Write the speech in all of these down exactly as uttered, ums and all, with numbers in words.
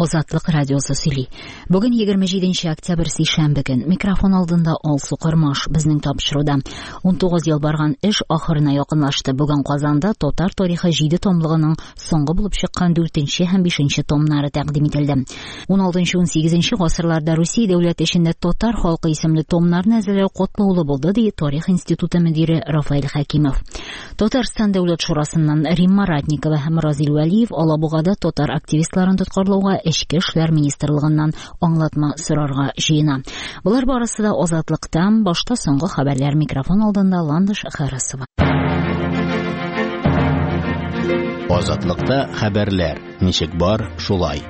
Азатлык радиосы сөйли. Бүген егерме җиденче октябрь сишәмбе көн. Микрофон алдында Алсу Кырмаш безнең тапшыруда. ун тугыз ел барган эш ахырына якынлашты. Бүген Казанда Татар тарихы җиде томлыгының соңгы булып чыккан дүртенче һәм бишенче томнары тәкъдим ителде. ун алтынчы - ун сигезенче гасырларда Русия дәүләте эчендә татар халкы исемле томнарны әзерләү катлаулы булды, ди Тарих институты мөдире Рафаэль Хәкимов. Татарстан дәүләт шурасыннан Римма Ратникова һәм Разил Вәлиев Алабугада татар активистларын тоткарлауга Эчке эшләр министрлыгыннан аңлатма сорарга җыена. Булар барысы да Азатлыктан. Башта соңгы хәбәрләр. Микрофон алдында Ландыш Харасова. Азатлыкта хәбәрләр. Ничек бар, шулай.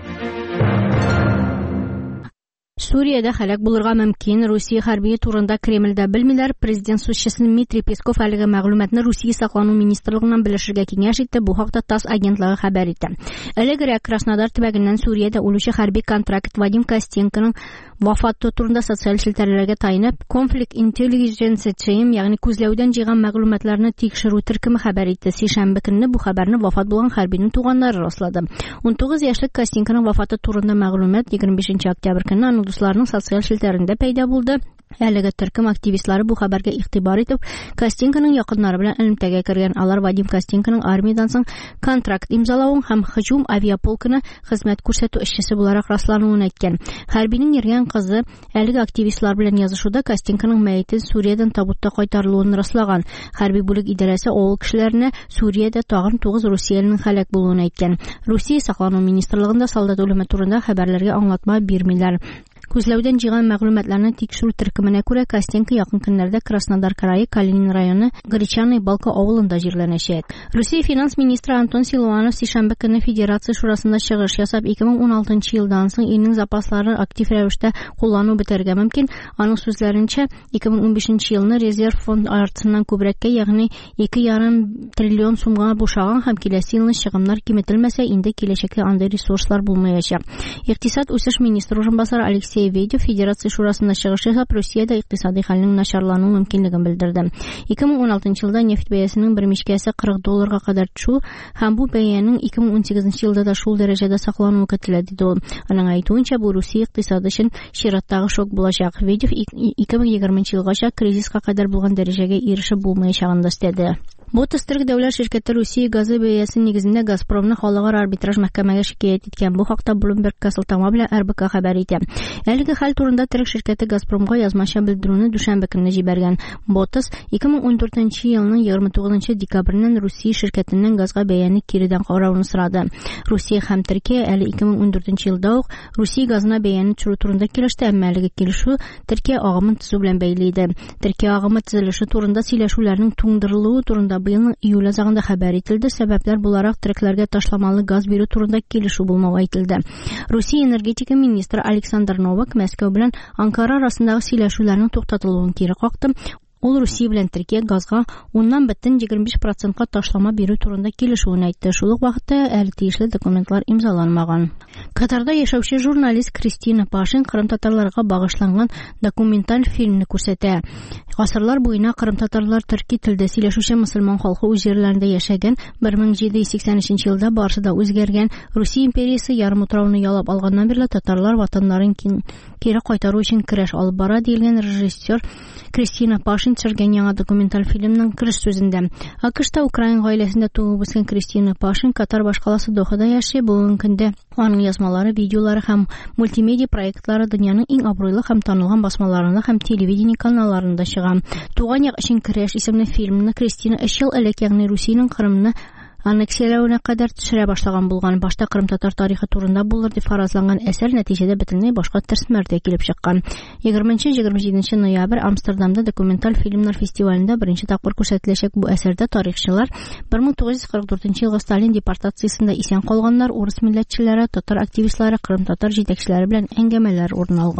Суриядә һәлак булырга мөмкин. Русия хәрби турында Кремльдә белмиләр. Президент сүзчесе Дмитрий Песков әлеге мәгълүматны Русия саклану министрлыгыннан белешергә киңәш итте. Бу хакта ТАСС агентлыгы хәбәр итә. Элегрәк Краснодар төбәгеннән Суриядә үлүче хәрби контракт Вадим Костенконың вафаты турында социаль шелтәрләргә таянып, Conflict Intelligence Team, ягъни күзләүдән җыйган мәгълүматларны тикшерү төркеме хәбәр итте. Сишәмбе көнне бу хәбәрне вафат булган хәрбинең туганнары раслады. ун тугыз яшьлек Костенконың вафаты турында мәгълүмат егерме бишенче октябрь көнне аның дусларының социаль шелтәрендә пәйда булды. Әлеге төркем активистлары бу хәбәргә игътибар итеп, Костенконың якыннары белән элемтәгә кергән. Алар Вадим Костенконың армиyaдан соң контракт имзалавын һәм һөҗүм авиаполкына хезмәт күрсәтү эшчесе буларак раслануын әйткән. Хәрбинең йөргән кызы әлеге активистлар белән язышуда Костенконың мәете Суриядән табутта кайтарылуын раслаган. Хәрби бүлек идарәсе авыл кешеләренә Суриядә тагын тугыз русиялының һәлак булуын әйткән. Русия саклану министрлыгында солдат үлеме турында хәбәрләргә аңлатма бирмиләр. Күзләүдән җыйган мәгълүматларны тикшерү төркеменә күрә Костенко якын көннәрдә Краснодар крае, Калинин районы, Гречаный Балка авылында җирләнәчәк. Русия финанс министры Антон Силуанов сишәмбе көнне Федерация шурасында чыгыш ясап, ике мең ун алтынчы елдан соң илнең запасларын актив рәвештә куллану бетәргә мөмкин. Аның сүзләренчә, ике мең ун бишенче елны резерв фонд артыннан күбрәккә, ягъни ике ярым триллион сумга бушаган һәм киләсе елны чыгымнар киметелмәсә, инде киләчәктә андый ресурслар булмаячак. Икътисад үсеш министры урынбасары Алексей Ведев Федерация шурасында чыгыш ясап, Русиядә икътисади хәлнең начарлануы мөмкинлеген белдерде. ике мең ун алтынчы елда нефть бәясенең бер мичкәсе кырык долларга кадәр төшү һәм бу бәянең ике мең ун сигезенче елда да шул дәрәҗәдә саклануы көтелә, диде ул. Аның әйтүенчә, бу Русия икътисады өчен чираттагы шок булачак. Ведев ике мең егерменче елгача кризиска кадәр булган дәрәҗәгә ирешеп булмаячагын да өстәде. Бу төстөрк дәүләт ширкәте Русия газы бәясе нигезендә Газпромны халыкара арбитраж мәхкәмәгә шикаят иткән. Бу хакта Bloomberg Касылтама белән эр бэ ка хәбәр итә. Әлеге хәл турында төрек ширкәте Газпромга язмача белдерүне дүшәмбе көнне җибәргән. Ботас ике мең ун дүртенче елның егерме тугызынчы декабреннән Русия ширкәтеннән газга бәяне киредән карауны сорады. Русия һәм Төркия әле ике мең ун дүртенче елда ук Русия газына бәяне төшерү турында килеште, әмма әлеге килешү Төркия агымын төзү белән бәйле иде. Төркия агымы төзелеше турында сөйләшүләрнең туңдырылуы турында быелның июль азагында хәбәр ителде. Сәбәпләр буларак төрекләргә ташламалы газ бирү турында килешү булмау әйтелде. Русия энергетика министры Александр Новак Мәскәү белән Анкара арасындагы сөйләшүләрнең туктатылуын кире какты. Ул Русия белән Төркия газга уннан бөтен егерме биш процентка ташлама бирү турында килешүен әйтте. Шул ук вакытта әле тиешле документлар имзаланмаган. Катарда яшәүче журналист Кристина Пашин Кырым татарларга багышланган документаль фильмны күрсәтә. Гасырлар буена Кырым татарлар төрки телдә сөйләшүче мөселман халкы үз җирләрендә яшәгән, бер мең җиде йөз сиксән өченче елда барысы да үзгәргән. Русия империясе ярым утрауны ялап алганнан бирле татарлар ватаннарын кире кайтару өчен көрәш алып бара, дигән режиссер Кристина Пашин төшергән яңа документаль фильмның кириш сүзендә. АКШта Украин гаиләсендә туып үскән Кристина Пашин Катар башкаласы Дохада яши. Бүгенге көндә аның язмалары, видеолары һәм мультимедиа проектлары дөньяның иң абруйлы һәм танылган басмаларында һәм телевидение каналларында чыга. Туган як өчен көрәш исемле фильмны Кристина өч ел элек, ягъни Русиянең Кырымны аннексияләүенә кадәр төшерә башлаган булган. Башта Кырым татар тарихы турында булыр дип фаразланган әсәр нәтиҗәдә бөтенләй башка терсмәрдә килеп чыккан. егерменче - егерме җиденче ноябрь Амстердамда документаль фильмнар фестивалендә беренче тапкыр күрсәтеләчәк. Бу әсәрдә тарихчылар бер мең тугыз йөз кырык дүртенче елгы Сталин депортациясендә исән калганнар, урыс милләтчеләре, татар активистлары, Кырым татар җитәкчеләре белән әңгәмәләр урын алган.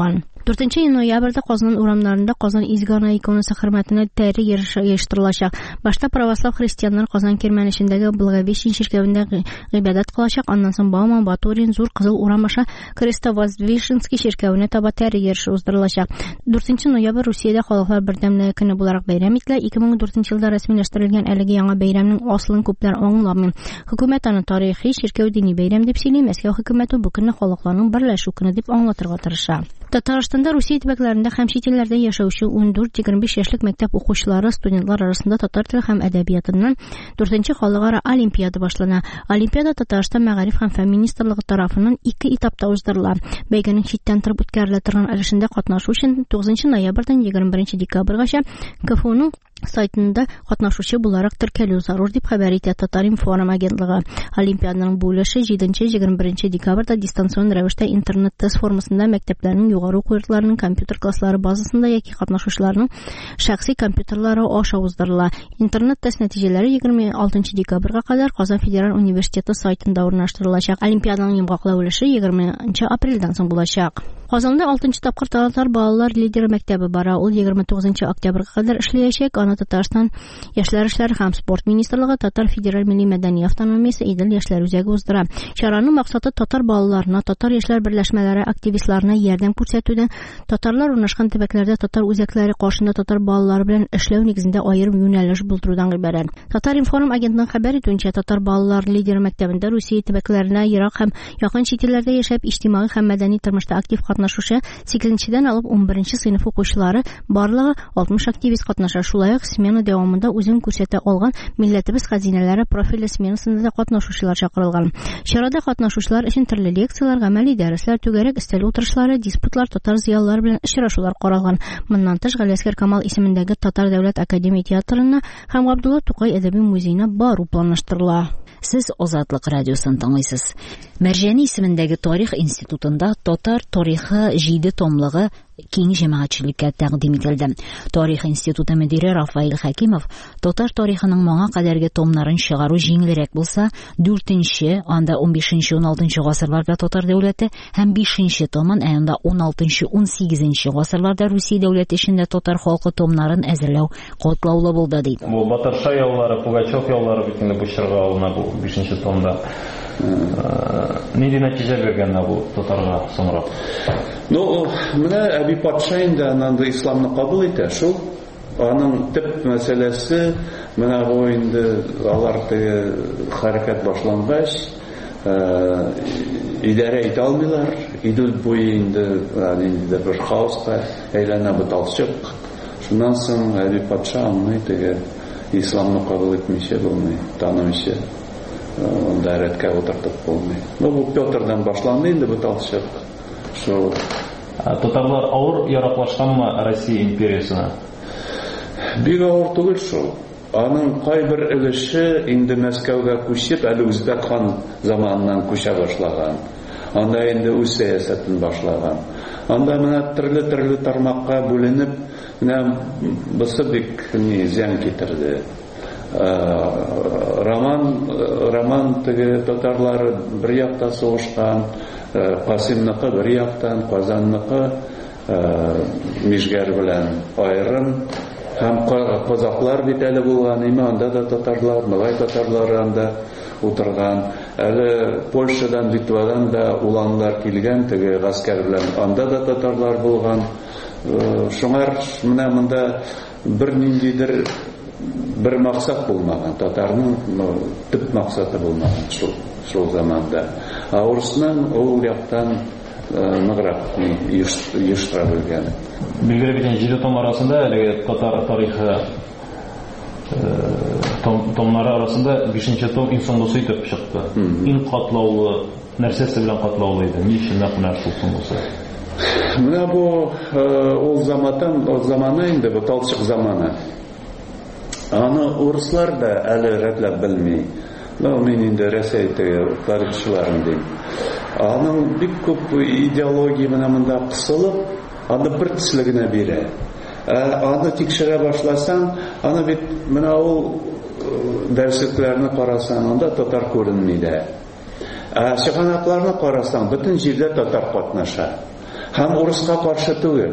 дүртенче ноябрьдә Казан урамнарында Казан изге ана иконасы хөрмәтенә тәре йөреше оештырылачак. Башта православ христианнар Казан Кирмәнешендәге Благовещен чиркәвендә гыйбадәт кылачак, аннан соң Бауман, Батурин, Зур Кызыл урам аша Крестовоздвиженский чиркәвенә таба тәре йөреше уздырылачак. дүртенче ноябрь Русиядә халыклар бердәмлеге көне буларак бәйрәм ителә. ике мең дүртенче елда рәсмиләштерелгән әлеге яңа бәйрәмнең аслын күпләр аңламый. Хөкүмәт аны тарихи чиркәү дини бәйрәм дип сөйли, Мәскәү хөкүмәте бу көнне халыкларның берләшү көне дип аңлатырга тырыша. Татарстанда Русия төбәкләрендә һәм чит илләрдә яшәүче ундүрт-егерме биш яшьлек мәктәп укучылары, студентлар арасында татар теле һәм әдәбиятыннан дүртенче халыкара олимпиада башлана. Олимпиада Татарстан Мәгариф һәм фән министрлыгы тарафыннан ике этапта уздырыла. Бәйгенең читтән торып үткәрелә торган өлешендә катнашу өчен тугызынчы ноябрьдән егерме беренче декабрьгача КФУның сайтында катнашучы буларак теркәлү зарур дип хәбәр итә Татар-информ агентлыгы. Олимпиаданың бу өлеше җиденче-егерме беренче декабрьдә дистанцион рәвештә интернет-тест формасында мәктәпләрнең югары уку йортларының компьютер класслары базасында яки катнашучыларның шәхси компьютерлары аша уздырыла. Интернет-тест нәтиҗәләре егерме алтынчы декабрьгә кадәр Казан федераль университеты сайтында урнаштырылачак. Олимпиаданың йомгаклау өлеше егерменче апрельдән соң булачак. Казанда алтынчы тапкыр Татар балалар лидеры мәктәбе бара. Ул егерме тугызынчы октябрьгә кадәр эшләячәк. Аны Татарстан Яшьләр эшләре һәм спорт министрлыгы, Татар федераль милли мәдәни автономиясе, Идел яшьләр үзәге уздыра. Чараның максаты татар балаларына, татар яшьләр берләшмәләре активистларына ярдәм күрсәтүдә, татарлар урнашкан төбәкләрдә татар үзәкләре каршында татар балалары белән эшләү нигезендә аерым юнәлеш булдырудан гыйбарәт. Татар-информ агентлыгының хәбәр итүенчә, татар балалар лидеры мәктәбендә Русия төбәкләренә ерак һәм якын чит илләрдә яшәп, иҗтимагый һәм мәдәни тормышта актив катнашучы сигезенчедән алып унберенче сыйныф укучылары барлыгы алтмыш активист катнаша. Шулай ук смена дәвамында үзен күрсәтә алган милләтебез хәзинәләре профильле сменасында да катнашучылар чакырылган. Чарада катнашучылар өчен төрле лекциялар, гамәли дәресләр, түгәрәк өстәл утырышлары, диспутлар, татар зыялылары белән очрашулар каралган. Моннан тыш Галиәскәр Камал исемендәге Татар дәүләт академия театрына һәм Габдулла Тукай әдәби музеена бару планлаштырыла. Сез Азатлык радиосын тыңлыйсыз. Мәрҗәни исемендәге тарих институтында татар тарихы җиде томлыгы киң җәмәгатьчелеккә тәкъдим ителде. Тарих институты мөдире Рафаил Хәкимов татар тарихының моңа кадәрге томнарын чыгару җиңелрәк булса, дүртенче, анда унбишенче-ун алтынчы гасырларда татар дәүләте һәм бишенче томын, анда ун алтынчы - ун сигезенче гасырларда Русия дәүләте эчендә татар халкы томнарын әзерләү катлаулы булды ди. Бу Батарша яулары, Пугачев яулары битендә бу чырга алына бу бишенче томда. Нинди нәтиҗә биргән бу татарга соңрак? Ну, менә Әби патша инде аннан исламны кабул итә, шул. Аның төп мәсьәләсе менә бу инде алар теге хәрәкәт башлангач, идарә итә алмыйлар. Идел буе инде инде бер хаоска әйләнә буталчык. Шуннан соң Әби патша аны теге исламны кабул итмичә булмый, танымыйча. Онда рәткә утыртып булмый. Ну, бу Петрдан башланды инде буталчык. Шул татарлар авыр яраклашканмы Россия империясына? Бик авыр түгел шул. Аның кайбер өлеше инде Мәскәүгә күчеп, әле Үзбәк хан заманынан күчә башлаган. Анда инде үз сәясәтен башлаган. Анда менә төрле-төрле тармакка бүленеп, менә бусы бик ни зыян китерде. Роман роман теге татарлары бер якта сугышкан, Касымныкы бер яктан, Казанныкы Мижгәр белән аерым, һәм казаклар бит әле булган, име анда да татарлар, малай татарлары анда утырган. Әле Польшадан, Литвадан да уланлар килгән, теге гаскәр белән анда да татарлар булган. Шуңар менә монда бер ниндидер бер максат булмаган, татарның төп максаты булмаган шул шул заманда. А урыснан ул яктан ныграк ешыра белгән. Билгеле бит җиде том арасында әлеге татар тарихы томнары арасында бишенче том иң соңгысы итеп чыкты. Иң катлаулы нәрсәсе белән катлаулы иде? Ни өчен нәкъ шул соңгысы? Менә бу ул замандан, ул заманы инде бу талчык заманы. Аны урыслар да әле рәтләп белми. Ну, мин инде Рәсәйдәге тарихчыларым дим. Аның бик күп идеология менә монда кысылып, аны бер төсле генә бирә. Аны тикшерә башласаң, аны бит менә ул дәресләрне карасаң, анда татар күренми дә. Чыганакларны карасаң, бөтен җирдә татар катнаша. Һәм урыска каршы түгел.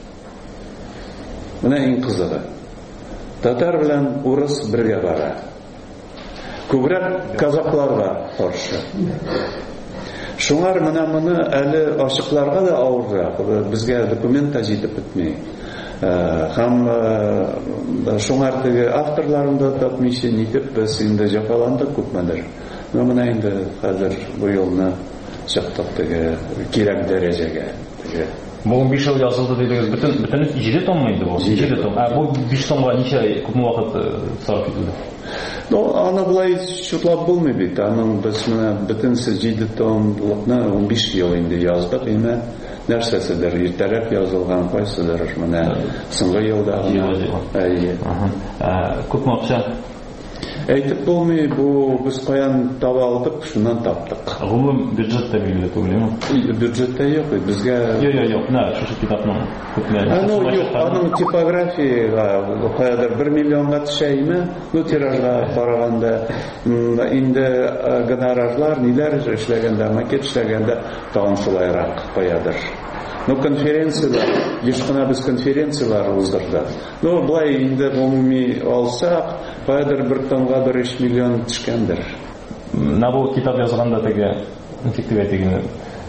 Менә иң кызыгы. Татар белән урыс бергә бара. Күбрәк казакларга каршы. Шуңар менә моны әле ачыкларга да авыррак. Безгә документ та җитеп бетми. Һәм шуңар теге авторларында тапмыйча нитеп без инде җафаландык күпмедер. Менә инде хәзер бу елны чыктык теге кирәк дәрәҗәгә. Бу биш ел язылды дидегез. Бөтен бөтен җиде том инде бу. җиде том. А бу биш томга ничә күпме вакыт сарыф ителде? Ну, аны булай шутлап булмый бит. Аның без менә бөтенсе җиде томлыкны он биш ел инде яздык, име нәрсәседер иртәрәк язылган, кайсыдыр менә соңгы елда гына. Әйе. Күпме акча? Әйтеп булмый, бу без каян таба алдык, шуннан таптык. Гомум бюджетта билгеле түгелме? Бюджетта юк, безгә Юк, юк, юк. Менә шушы китапның күпме? Аның юк, аның типографияга каядыр бер миллионга төшәйме? Ну тиражга караганда инде гонорарлар, ниләр эшләгәндә, макет эшләгәндә тагын шулайрак каядыр. Ну конференциялар, еш кына без конференциялар уздырдык. Ну булай инде гомуми алсак, каядыр бер томга бер өч миллион төшкәндер. Менә бу китап язганда теге ничек әйтегез?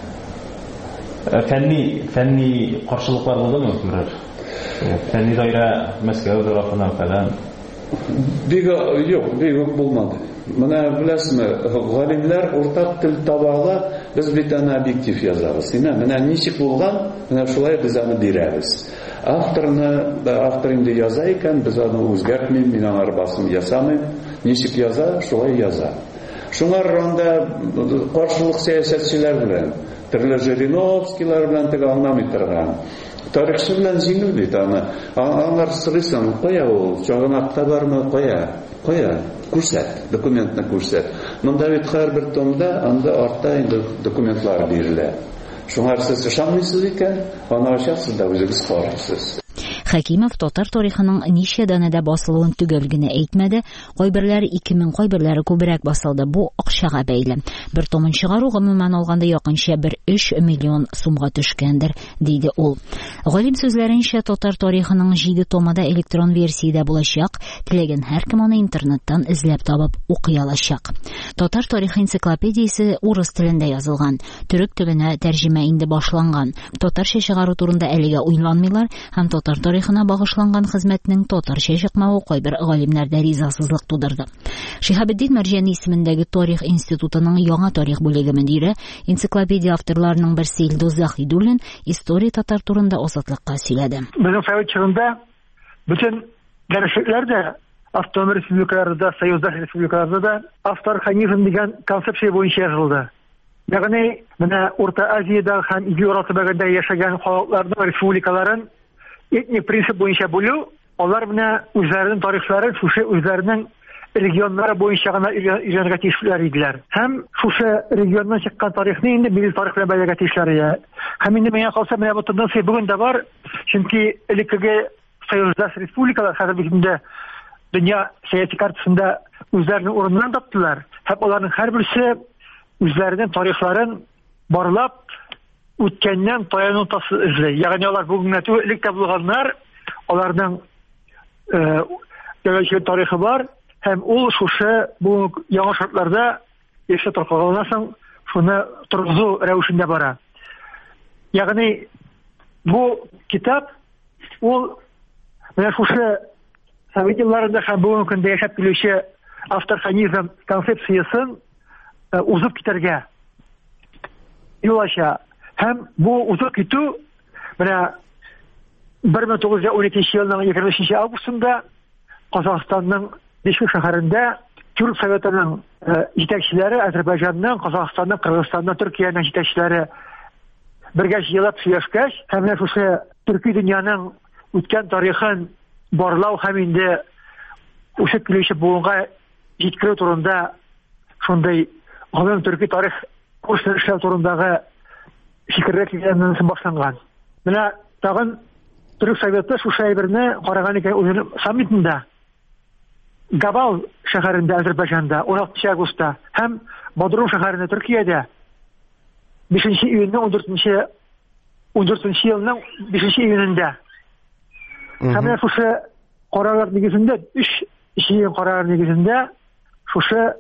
Фәнни фәнни каршылыклар булдымы берәр? Фәнни даирә Мәскәү тарафынан фәлән. Бик юк, бик булмады. Менә беләсезме, галимнәр уртак тел табала, без бит аны объектив язабыз. Менә ничек булган, менә шулай без аны бирәбез. Авторны, автор инде яза икән, без аны үзгәртмим, мин аңар басым ясамыйм. Ничек яза, шулай яза. Шуңар анда каршылык сәясәтчеләр белән, төрле Жириновскийлар белән теге аңламый торган. Тарихчы белән җиңел бит аны. Аңар сырыйсың, кая ул, чагынакта бармы, кая? Кая? Күрсәт, документны күрсәт. Монда бит һәрбер томда анда артта инде документлар бирелә. Шуңар сез ышанмыйсыз икән, аны ачасыз да үзегез карыйсыз. Хәкимов татар тарихының ничә данәдә басылуын түгел генә әйтмәде, кайберләре ике мең, кайберләре күбрәк басылды. Бу акчага бәйле. Бер томын чыгару гомумән алганда якынча бер өч миллион сумга төшкәндер, диде ул. Галим сүзләренчә, татар тарихының җиде томы да электрон версиядә булачак, теләгән һәркем аны интернеттан эзләп табып укый алачак. Татар тарихы энциклопедиясе урыс телендә язылган, төрек төбенә тәрҗемә инде башланган. Татарча чыгару турында әлегә уйланмыйлар һәм татар тарихына багышланган хезмәтнең татарча чыкмавы кайбер галимнәрдә ризасызлык тудырды. Шиһабетдин Мәрҗани исемендәге Тарих институтының яңа тарих бүлеге мөдире, энциклопедия авторларының берсе Илдус Заһидуллин история татар турында Азатлыкка сөйләде. Безнең совет чорында бөтен дәресләр дә автономия республикаларында, союздаш республикаларда да авторханизм дигән концепция буенча язылды. Ягъни менә Урта Азиядә һәм Европа бәгендә яшәгән халыкларның республикаларын этник принцип буенча бүлү, алар менә үзләренең тарихларын шушы үзләренең регионнары буенча гына өйрәнергә тиешләр иделәр. Һәм шушы регионнан чыккан тарихны инде милли тарих белән бәйләргә тиешләр. Һәм инде миңа калса, менә бу тенденция бүген дә бар, чөнки элеккеге союздаш республикалар хәзер бигендә дөнья сәяси картасында үзләренең урыннарын таптылар. Һәм аларның һәрберсе үзләренең тарихларын барлап үткәннән таяну тасы эзләй. Ягъни алар бүгенге түгел элек тә булганнар, аларның дәүләт тарихы бар, һәм ул шушы бу яңа шартларда яшәп торганнан соң шуны торгызу рәвешендә бара. Ягъни бу китап ул менә шушы совет елларында һәм бүгенге көндә яшәп килүче авторханизм концепциясын узып китәргә юл ача. Һәм бу узып китү менә бер мең тугыз йөз уникенче елның егерме өченче августында Казакъстанның Бишкек шәһәрендә Түрк советының җитәкчеләре, Азәрбайҗанның, Казакъстанның, Кыргызстанның, Төркиянең җитәкчеләре бергә җыелып сөйләшкәч, һәм менә шушы төрки дөньяның үткән тарихын барлау һәм инде үсеп килүче буынга җиткерү турында шундый гомум төрки тарих курсын эшләү турындагы фикерләр килгәннән соң башланган. Менә тагын Түрк советы шушы әйберне караган икән үзенең саммитында Габал шәһәрендә, Азәрбайҗанда, он алтынчы августта һәм Бодрум шәһәрендә, Төркиядә бишенче июньнең он дүртенче он дүртенче елның бишенче июнендә. Һәм менә шушы карарлар нигезендә, өч җыен карар нигезендә шушы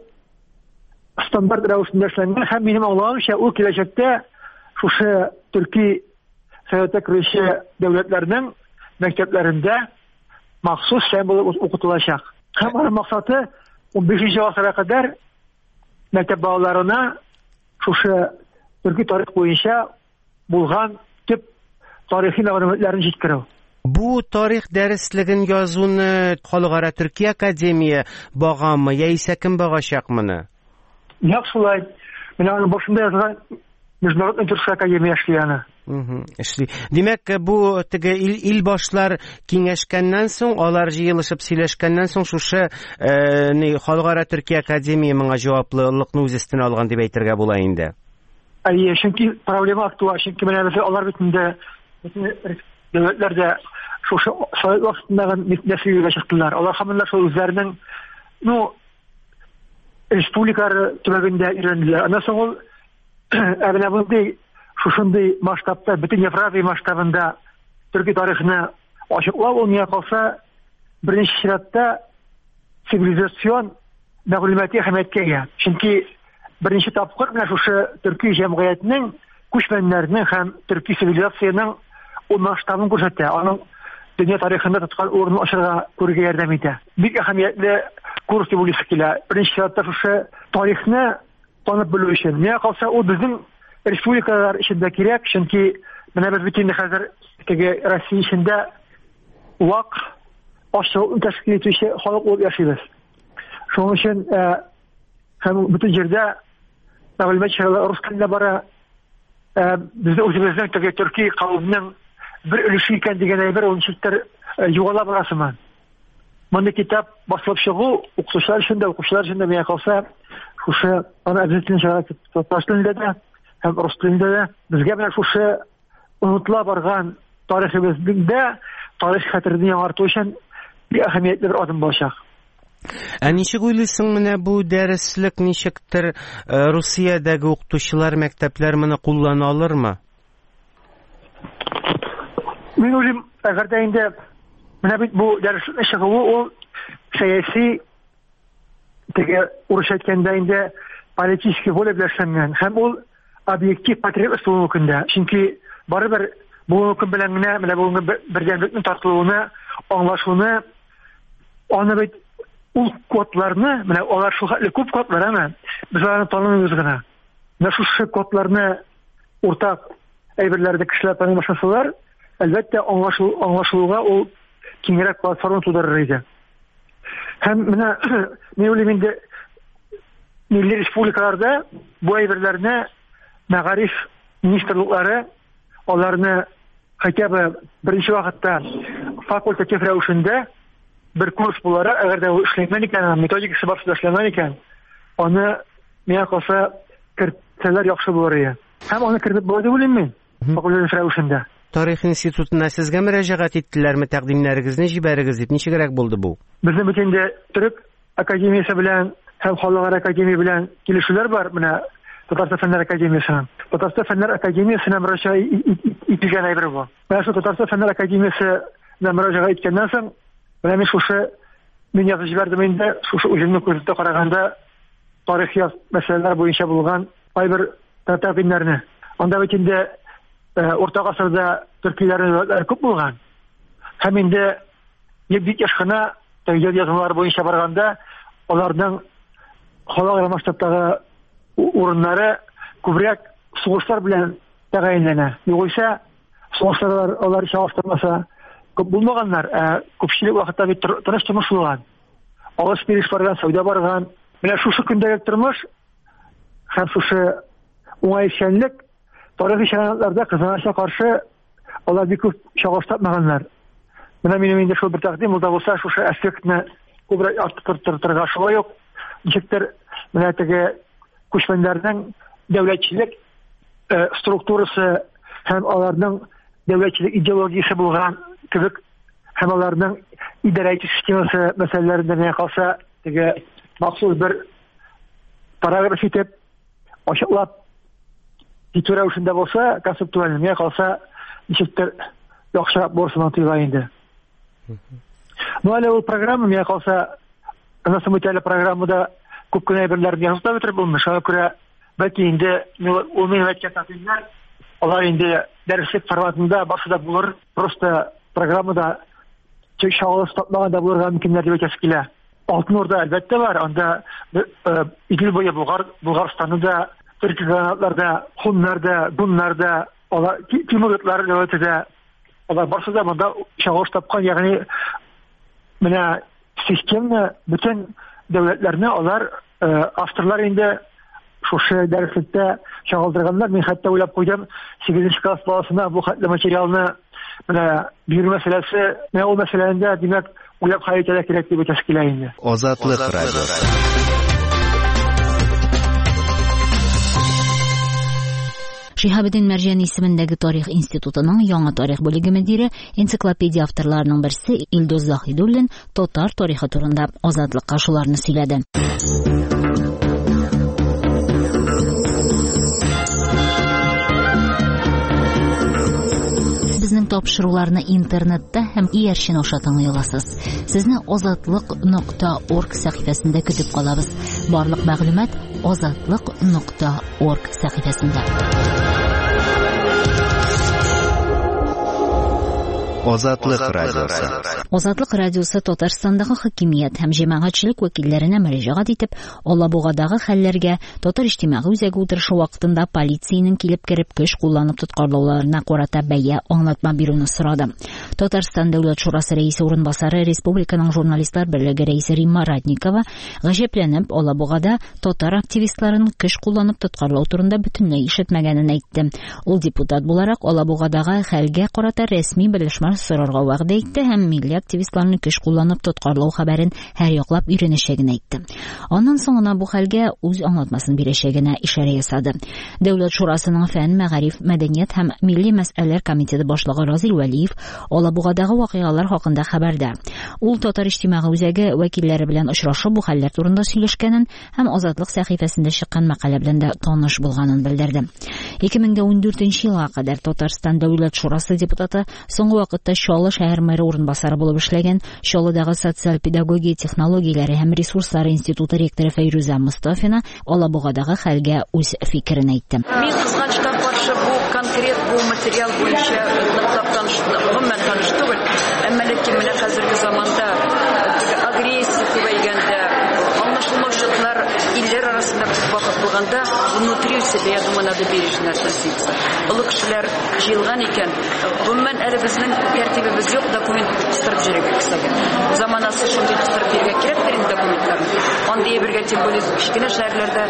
стандарт рәвешендә эшләнгән һәм минем аңлаганча ул киләчәктә шушы төрки Советка керүче дәүләтләрнең мәктәпләрендә махсус фән булып укытылачак. Һәм аның максаты он бишенче гасырга кадәр мәктәп балаларына шушы төрки тарих буенча булган төп тарихи мәгълүматларны җиткерү. Бу тарих дәреслеген язуны Халыкара Төрки Академия багамы, яисә кем багачак моны? Нәкъ шулай. Менә аның башында язган Международный Төрки Академия эшләгән. Эшли. Димәк, бу теге ил, ил башлар киңәшкәннән соң, алар җыелышып сөйләшкәннән соң шушы э, ни Халыкара Төрки Академия моңа җаваплылыкны үз өстенә алган дип әйтергә була инде. Әйе, чөнки проблема актуаль, чөнки менә без алар битендә дәүләтләрдә шушы совет вакытындагы нәселгә чыктылар. Алар һаманнар шул үзләренең ну республикалар төбәгендә өйрәнделәр. Аннан соң ул әгенә булды шушындый масштабта, бөтен Евразия масштабында төрки тарихны ачыклау ул нигә калса беренче чиратта цивилизацион мәгълүмати әһәмияткә ия. Чөнки беренче тапкыр менә шушы төрки җәмгыятенең, күчмәннәрнең һәм төрки цивилизацияның ул масштабын күрсәтә. Аның дөнья тарихында тоткан урынын ачырга күрергә ярдәм итә. Бик әһәмиятле курс дип уйлыйсы килә. Беренче чиратта шушы тарихны танып белү өчен. Нигә калса ул безнең республикалар эчендә кирәк, чөнки менә без бит инде хәзер теге Россия эчендә вак ашлык тәшкил итүче халык булып яшибез. Шуның өчен һәм бөтен җирдә мәгълүмат чыгыла, рус телендә бара. Безнең үзебезнең теге төрки кавымның бер өлеше икән дигән әйбер ул ничектер югала барасымы. Монда китап басылып чыгу укытучылар өчен дә, укучылар өчен дә миңа калса шушы аны обязательно чыгара татар телендә дә һәм рус телендә дә безгә менә шушы онытыла барган тарихыбызда тарих хәтерен яңарту өчен бик әһәмиятле бер адым булачак. Ә ничек уйлыйсың, менә бу дәреслек ничектер Русиядәге укытучылар, мәктәпләр моны куллана алырмы? Мин уйлыйм, әгәр дә инде менә бит бу дәреслек чыгуы ул сәяси теге урыс әйткәндә инде политический воля белән эшләнгән һәм ул объектив патриот булуы көндә. Чөнки барыбер бу көн белән генә менә бу бердәмлекне тартылуны, аңлашуны, аны бит ул кодларны, менә алар шул хәтле күп кодлар, әмма без аларны таныйбыз гына. Менә шушы кодларны уртак әйберләрдә кешеләр таный башласалар, әлбәттә аңлашу аңлашуга ул киңрәк платформа тудырыр иде. Һәм менә мин уйлыйм инде милли республикаларда бу әйберләрне мәгариф министрлыклары аларны хотя бы беренче вакытта факультатив рәвешендә бер курс буларак, әгәр дә эшләнгән икән, методикасы бар эшләнгән икән, аны миңа калса кертсәләр яхшы булыр иде. Һәм аны кертеп булды дип уйлыйм мин, факультатив рәвешендә. Тарих институтына сезгә мөрәҗәгать иттеләрме, тәкъдимнәрегезне җибәрегез дип, ничегрәк булды бу? Безнең бит инде Төрек академиясе белән һәм Халыкара академия белән килешүләр бар, менә Татарстан фәннәр академиясенә. Татарстан фәннәр академиясенә мөрәҗәгать ителгән әйбер бу. Менә шул Татарстан фәннәр академиясенә мөрәҗәгать иткәннән соң, менә мин шушы мин язып җибәрдем инде, шушы үземне күзәтә караганда тарих мәсьәләләр буенча булган кайбер тәкъдимнәрне. Анда бит инде Орта гасырда төркиләр күп булган. Һәм инде бик яшь кына тәҗрибә язулар буенча барганда, аларның халыкара масштабтагы урыннары күбрәк сугышлар белән тәгаенләнә. Югыйсә сугышлар алар чагыштырмаса күп булмаганнар, күпчелек вакытта бит тыныч тормыш булган. Алыш бириш барган, сауда барган. Менә шушы көндәге тормыш һәм шушы уңайчанлык тарихи шаһитларда кызганычка каршы алар бик күп чагыштырмаганнар. Менә минем инде шул бер тәкъдим булда булса, шушы аспектны күбрәк арттыртырга шулай ук ничектер менә теге күчмәннәрнең дәүләтчелек структурасы һәм аларның дәүләтчелек идеологиясе булган кебек һәм аларның идарә итү системасы мәсьәләләрендә миңа калса теге махсус бер параграф итеп ачыклап китү рәвешендә булса, концептуаль миңа калса ничектер яхшырак борсынан тыйла инде. Ну әле ул программа миңа калса, анысы мөтәллә программада күп кенә әйберләрне язып бетереп булмый. Шуңа күрә бәлки инде ул минем әйткән тәкъдимнәр алар инде дәреслек форматында башында булыр, просто программада чек шагылыш тапмаганда булырга мөмкинләр дип әйтәсе килә. Алтын Орда әлбәттә бар, анда Идел буе Булгарстанда, Төркиянларда, Хуннарда, Дуннарда, алар Тимуридлар дәүләтендә алар барсы да монда шагылыш тапкан, ягъни менә система бөтен дәүләтләрне алар авторлар инде шушы дәреслектә чагылдырганнар. Мин хәтта уйлап куйдым, сигезенче класс баласына бу хәтле материалны менә бирү мәсьәләсе, менә ул мәсьәләдә димәк уйлап хәйтәдә кирәк дип әйтәскилә инде. Азатлык радиосы. Шиһабеддин Мәрҗән исемендәге Тарих институтының яңа тарих бүлеге мөдире, энциклопедия авторларының берсе Илдус Заһидуллин татар тарихы турында Азатлыкка шуларны сөйләде. Безнең тапшыруларны интернетта һәм иярчен аша тыңлый аласыз. Сезне азатлык нокта орг сәхифәсендә көтеп калабыз. Барлык мәгълүмат азатлык нокта орг сәхифәсендә. Азатлык радиосы. Азатлык радиосы Татарстандагы хакимият һәм җәмәгатьчелек вәкилләренә мөрәҗәгать итеп, Алабугадагы хәлләргә, татар иҗтимагый үзәге утырышы вакытында полициянең килеп кереп көч кулланып тоткарлауларына карата бәя аңлатма бирүне сорады. Татарстан Дәүләт Шурасы рәисе урынбасары, республиканың журналистлар берлеге рәисе Римма Радникова гаҗәпләнеп, Алабугада татар активистларын көч кулланып тоткарлау турында бөтенләй ишетмәгәнен әйтте. Ул депутат буларак Алабугадагы хәлгә карата рәсми белешмә сорарга вәгъдә итте һәм милли активистларны көч кулланып тоткарлау хәбәрен һәр яклап өйрәнәчәген әйтте. Аннан соң гына бу хәлгә үз аңлатмасын бирәчәгенә ишарә ясады. Дәүләт Шурасының фән, мәгариф, мәдәният һәм милли мәсьәләләр комитеты башлыгы Разил Вәлиев Алабугадагы вакыйгалар хакында хәбәрдар. Ул татар иҗтимагый үзәге вәкилләре белән очрашып, бу хәлләр турында сөйләшкәнен һәм Азатлык сәхифәсендә чыккан мәкалә белән дә таныш булганын белдерде. ике мең ундүртенче елга кадәр Татарстан Дәүләт Шурасы депутаты, соңгы вакытта Чаллы шәһәр мэры урынбасары булып эшләгән, Чаллыдагы социаль педагогия технологияләре һәм ресурслары институты ректоры Фәйрүзә Мостафина Алабугадагы хәлгә үз фикерен әйтте. Мин кызганычка каршы бу конкрет бу материал буенча ныклап таныштым, гомумән таныш түгел. Әмма ләкин менә хәзерге заманда агрессия күбәйгәндә, аңлашылмаушылыклар илләр арасында вакыт булганда, внутри себя, я думаю, надо бережно относиться. Олы кешеләр җыелган икән, гомумән әле безнең тәртибебез юк, документ кыстырып җиргә кысаган. Заманасы шундый кыстырып җиргә кирәктер инде документларны. Андый бергә тем более кичкенә шәһәрләрдә,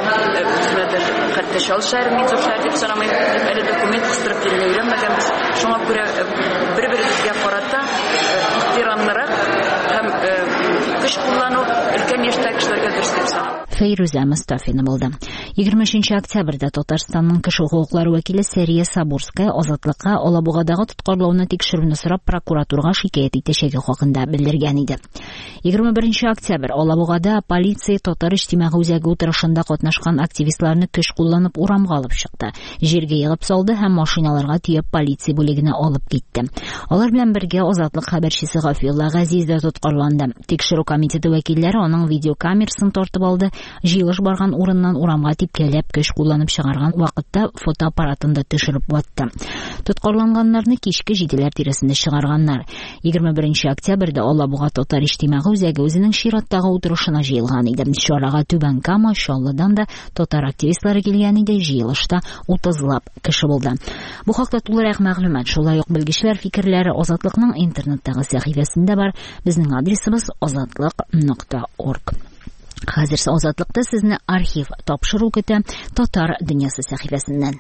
хәтта Чаллы шәһәре, Минзур шәһәре дип санамыйм, әле документ кыстырып җиргә өйрәнмәгәнбез. Шуңа күрә бер-беребезгә карата ихтирамлырак һәм көч куллану өлкән яшьтәге кешеләргә дөрес дип саныйм. Фәйрүзә Мостафина булды. егерме өченче октябрьдә Татарстанның кеше хукуклары вәкиле Сәрия Сабурская Азатлыкка Алабугадагы тоткарлауны тикшерүне сорап прокуратурага шикаят итәчәге хакында белдергән иде. егерме беренче октябрь Алабугада полиция татар иҗтимагый үзәге утырышында катнашкан активистларны көч кулланып урамга алып чыкты. Җиргә ягып салды һәм машиналарга тиеп полиция бүлегенә алып китте. Алар белән бергә Азатлык хәбәрчесе Гафилла Газиз дә тоткарланды. Тикшерү комитеты вәкилләре аның видеокамерасын тартып алды. Җыелыш барган урыннан урамга типкәләп көч кулланып чыгарган вакытта фотоаппаратын да төшереп ватты. Тоткарланганнарны кичке җиделәр тирәсендә чыгарганнар. егерме беренче октябрьдә Алабуга татар иҗтимагый үзәге үзенең чираттагы утырышына җыелган иде. Чарага Түбән Кама, Чаллыдан да татар активистлары килгән иде. Җыелышта утызлап кеше булды. Бу хакта тулырак мәгълүмат, шулай ук белгечләр фикерләре Азатлыкның интернеттагы сәхифәсендә бар. Безнең адресыбыз азатлык нокта орг. Хәзер Азатлыкта сезне архив тапшыру көтә Татар дөньясы сәхифәсеннән.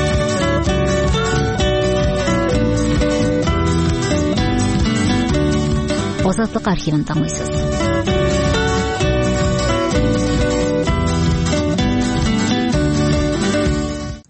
Азатлык архивын тыңлыйсыз.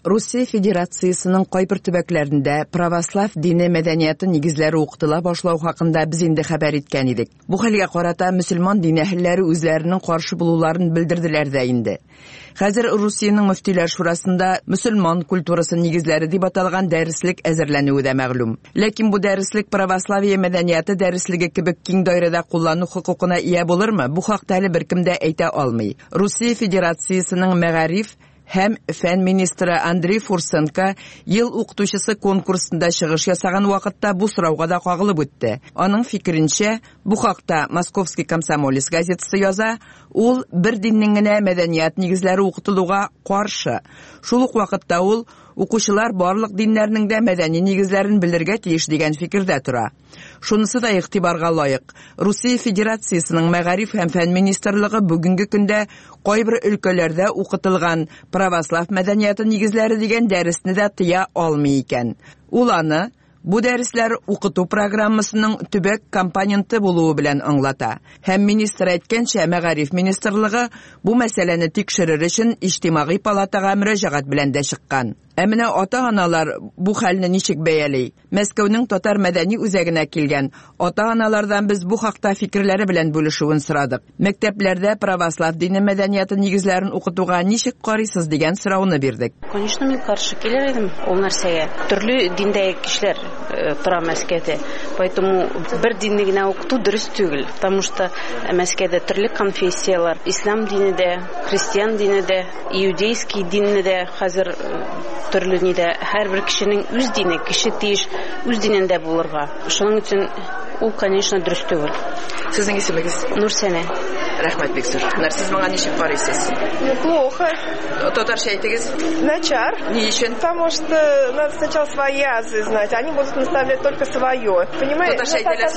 Русия Федерациясының кайбер төбәкләрендә православ дине мәдәнияты нигезләре укытыла башлау хакында без инде хәбәр иткән идек. Бу хәлгә карата мөселман дин әһелләре үзләренең каршы булуларын белдерделәр дә инде. Хәзер Русиянең мөфтиләр шурасында мөселман культурасы нигезләре дип аталган дәреслек әзерләнүе дә мәгълүм. Ләкин бу дәреслек православие мәдәнияты дәреслеге кебек киң даирәдә куллану хокукына ия булырмы? Бу хакта әле беркем дә әйтә алмый. Русия Федерациясының мәгариф һәм фән министры Андрей Фурсенко ел укытучысы конкурсында чыгыш ясаган вакытта бу сорауга да кагылып үтте. Аның фикеренчә, бу хакта Московский комсомолец газетасы яза, ул бер диннең генә мәдәният нигезләре укытылуга каршы. Шул ук вакытта ул укучылар барлык диннәрнең дә мәдәни нигезләрен белергә тиеш дигән фикердә тора. Шунысы да игътибарга лаек. Русия Федерациясының мәгариф һәм фән министрлыгы бүгенге көндә кайбер өлкәләрдә укытылган православ мәдәнияты нигезләре дигән дәресне дә тыя алмый икән. Ул аны бу дәресләр укыту программасының төбәк компоненты булуы белән аңлата. Һәм министр әйткәнчә, мәгариф министрлыгы бу мәсьәләне тикшерер өчен иҗтимагый палатага мөрәҗәгать белән дә чыккан. Ә менә ата-аналар бу хәлне ничек бәяли? Мәскәүнең татар мәдәни үзәгенә килгән ата-аналардан без бу хакта фикерләре белән бүлешүен сорадык. Мәктәпләрдә православ дине мәдәнияты нигезләрен укытуга ничек карыйсыз дигән сорауны бирдек. Конечно, мин каршы килер идем ул нәрсәгә. Төрле диндәге кешеләр тора Мәскәүдә. Поэтому бер динне генә укыту дөрес түгел. Потому что Мәскәүдә төрле конфессиялар, ислам дине дә, христиан дине дә, иудейский дине дә хәзер төрле нидә, һәрбер кешенең үз дине, кеше тиеш үз динендә булырга. Шуның өчен ул, конечно, дөрес түгел. Сезнең исемегез? Нурсәнә. Рәхмәт бик зур. Сез моңа ничек карыйсыз? Плохо. Татарча әйтегез. Начар. Ни өчен? Потому что надо сначала свои азы знать. Они будут наставлять только свое. Понимаете? Татарча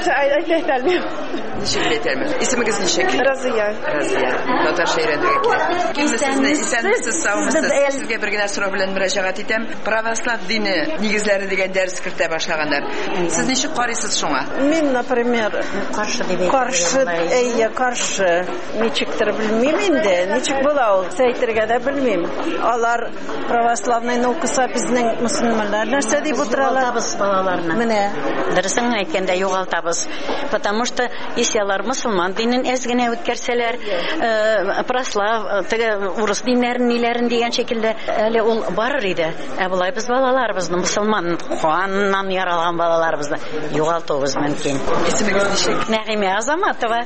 әйтәләр. Ничек әйтәләр? Исемегез ничек? Разыя. Разыя. Татарча өйрәнергә кирәк. Кимсез сезне исәнмесез, саумысыз. Сезгә бер генә сорау белән мөрәҗәгать итәм. Православ дине нигезләре дигән дәрес кертә башлаганнар. Сез ничек карыйсыз шуңа? Мин, например, каршы дип каршы, әйе, каршы. Ничектер белмим инде, ничек була ул, әйтергә дә белмим. Алар православныйны укыса безнең мөселманнар нәрсә дип утыралар? Югалтабыз балаларны. Менә. Дөресен әйткәндә югалтабыз. Потому что если алар мөселман динен әз генә үткәрсәләр, православ, теге урыс диннәрен, ниләрен дигән шикелле, әле ул барыр иде. Ә булай без балаларыбызны, мөселман каннан яралган балаларыбызны югалтабыз мөмкин. Исемегез ничек? Нәгыймә Азаматова.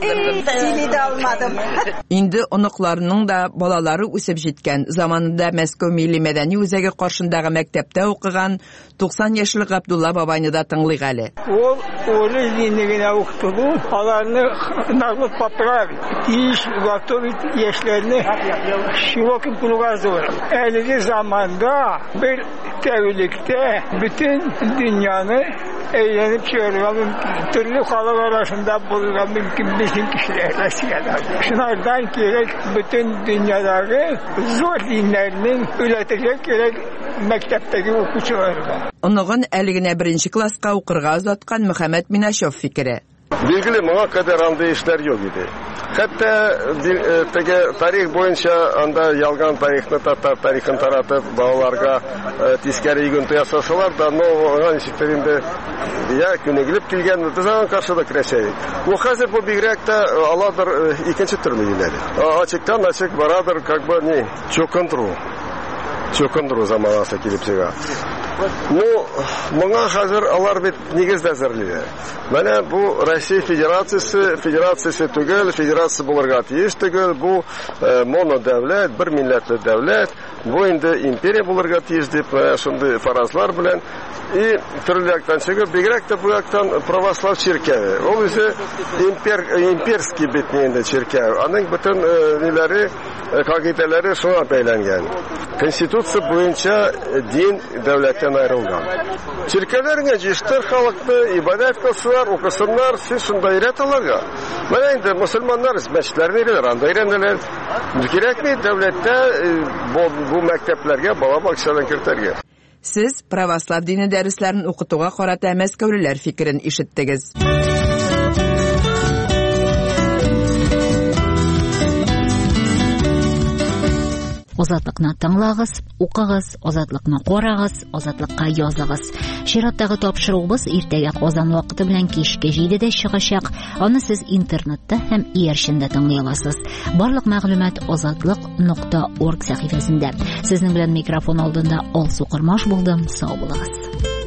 Инде оныкларының да балалары үсеп җиткән. Заманында Мәскәү милли мәдәни үзәге каршындагы мәктәптә укыган туксан яшьлек Габдулла бабайны да тыңлыйк әле. Ул улы динегенә укыту, аларны назлы поправить, тиеш готовить яшьләрне широким кругозором. Әлеге заманда бер тәүлектә бөтен дөньяны әйләнеп чыгарга мөмкин. Төрле халык арасында булырга мөмкин безнең кешеләр Россиядә. Шунардан кирәк бөтен дөньядагы зур диннәрнең өйрәтергә кирәк мәктәптәге укучыларга. Оныгын әле генә беренче класска укырга озаткан Мөхәммәд Минашев фикере. Билгеле, моңа кадәр андай эшләр юк иде. Хәтта теге тарих буенча анда ялган тарихны, татар тарихын таратып, балаларга тискәре игенте ясасалар да, но аңа ничектер инде я күнегелеп килгән, без аңа каршы да көрәшәйек. Бу хәзер бу бигрәк тә аладыр икенче төрле юнәлеш. Ачыктан ачык барадыр, как бы не чокындыру. Чокындыру заманасы килеп чыга. Ну, моңа хәзер алар бит нигез дә әзерлиләр. Менә бу Россия Федерациясе, федерациясе түгел, федерация булырга тиеш түгел, бу монодәүләт, бер милләтле дәүләт, бу инде империя булырга тиеш дип шундый фаразлар белән и төрле яктан чыгып, бигрәк тә бу яктан православ церкви. Ул үзе импер имперский бит инде церкви. Аның бөтен ниләре, кагыйдәләре шуңа бәйләнгән. Конституция буенча дин дәүләттән аерылган. Церковләргә җиштер халыкны ибадәт кылсыннар, укысыннар, син шунда өйрәт аларга. Менә инде мөселманнар мәчетләрне өйрәнәләр, анда өйрәнәләр. Кирәкми дәүләттә бу мәктәпләргә бала бакчаларын кертергә. Сез православ дине дәресләрен укытуга карата мәскәүлеләр фикерен ишеттегез. Азатлыкны тыңлагыз, укыгыз, азатлыкны карагыз, азатлыкка языгыз. Чираттагы тапшыруыбыз иртәгә Казан вакыты белән кичке җидедә чыгачак. Аны сез интернетта һәм иярчендә тыңлый аласыз. Барлык мәгълүмат азатлык нокта орг сәхифәсендә. Сезнең белән микрофон алдында Алсу Кырмаш булдым. Сау булыгыз.